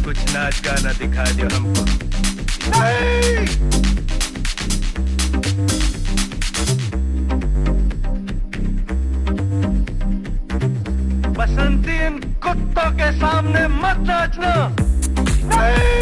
कुछ नाच गाना दिखा दो हमको। नहीं! बसंती इन कुत्तों के सामने मत नाचना। नहीं!